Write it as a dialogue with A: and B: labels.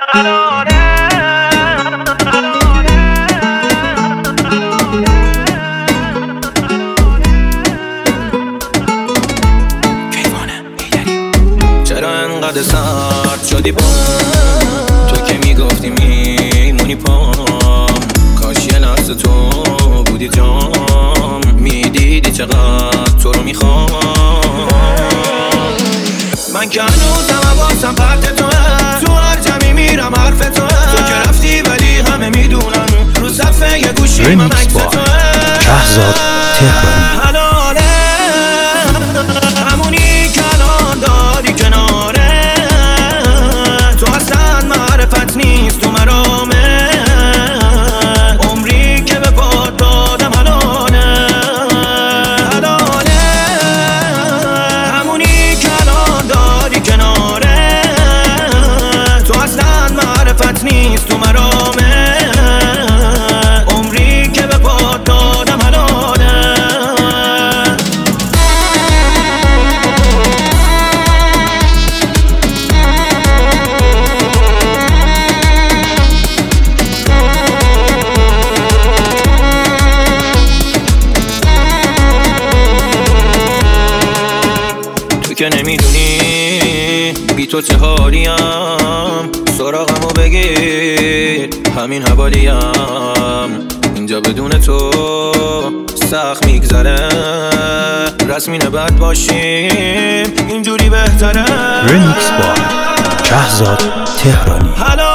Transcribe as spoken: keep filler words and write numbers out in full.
A: چرا انقدر سرد شدی با تو که میگفتی میمونی پام؟ کاش یه لحظه تو بودی جام، میدیدی چقدر تو رو میخوام. من که هنوزم حواسم پرت توه، تو هر جمعی میرم حرف توه. تو که رفتی ولی همه میدونن رو صفحه یه گوشی من عکس توه.
B: شهرزاد تهرانی.
A: حلاله همونی که الان داری کناره، تو اصلا معرفت نیست تو مرامه. عمری که به پاد دادم حلاله حلاله همونی که الان داری کناره، تو اصلا معرفت نیست تو مرامه. عمری که به پاد دادم حلاله. تو که نمیدونی بی تو چه حالیم، سراغمو بگیر همین حوالیم. اینجا بدون تو سخت میگذره، رسمینه بد باشیم اینجوری بهتره.
B: رمیکس با شهرزاد تهرانی.